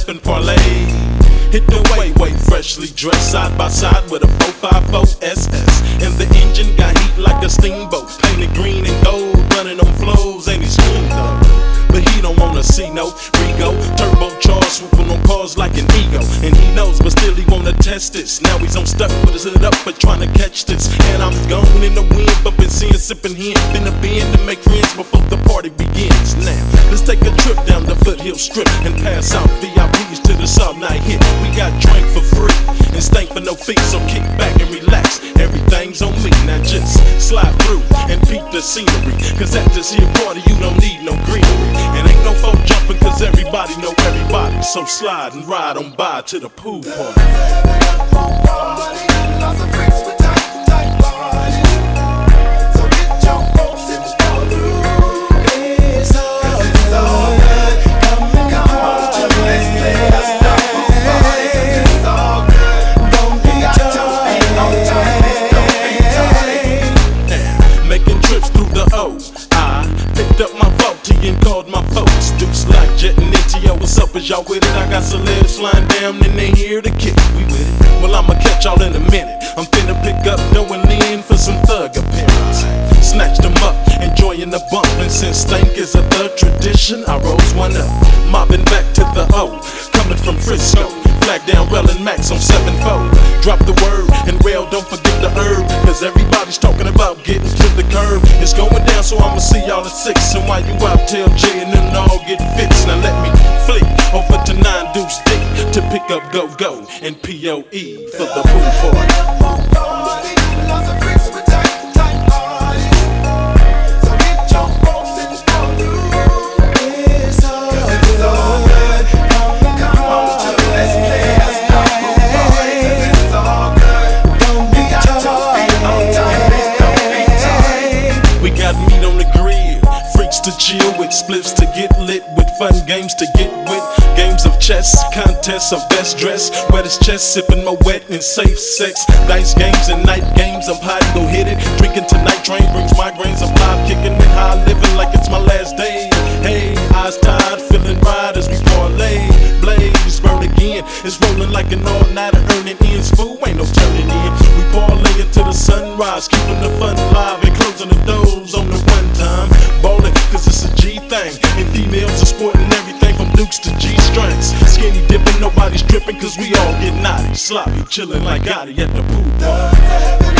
and parlay. Hit the way, freshly dressed, side by side with a 454 SS. And the engine got heat like a steamboat, painted green and gold, running on flows, and he's clean though. But he don't wanna see no Rego, turbocharged, swooping on cars like an ego. And he knows, but still he wanna test this. Now he's on stuck with his hood up for trying to catch this. And I'm gone in the wind, bumping, seeing, sipping here. Then a bend to make friends before the party begins. Now, let's take a trip down the Foothill Strip and pass out VIPs to the sub night hit. We got drink for free and stank for no fee, so kick back and relax. Everything's on me, now just slide through and peep the scenery. Cause at this here party, you don't need no greenery. And ain't no folk jumping cause everybody know everybody. So slide and ride on by to the pool party. Lots of freaks with tight bodies. So get your folks and go through. It's all good. Come on to this place. Let's stop the party 'cause it's all good. Don't be tight, ain't no time. Don't be tight. Making trips through the O. I picked up my 40 and called my folks. Dukes like Jet and NTO, what's up, is y'all with it? I got celebs flying down and they here to kick. We with it. Well, I'ma catch y'all in a minute. I'm finna pick up Doe and Lynn for some thug appearance. Snatched them up, enjoying the bump. And since stank is a thug tradition, I rose one up. Mobbing back to the O, coming from Frisco. Flag down, Relin' Max on 7-4. Drop the word, and well, don't forget the herb. Cause everybody's talking about getting to the curb. It's going down, so I'ma see y'all at 6. And while you out, tell Jay and them to all get fixed. Now let me flick over to 9 Deuce D to pick up Go-Go and POE for the pool party. Lots of freaks with tight bodies. So get your folks and go through. It's all good. Come on to this place. Let's stop the party 'cause it's all good. Don't be tight, ain't no time. Don't be tight. We got meat on the grill, freaks to chill with, spliffs to get lit with, fun games to get with. Games of chess, contests of best dress. Wet as chest, sipping my wet and safe sex. Dice games and night games, I'm hot, go hit it. Drinking tonight, train brings migraines. I'm live kicking it high, living like it's my last day. Hey, eyes tired, feeling right as we parlay. Blaze, burn again. It's rolling like an all-nighter, earning ends. Fool, ain't no turning in. We parlay until the sunrise, keeping the fun alive and closing the doors on the one time. Ballin', cause it's a G thing. And females are sporting everything from Dukes to G-strings. Skinny dipping, nobody's dripping, cause we all get naughty. Sloppy, chillin' like Gotti at the pool party.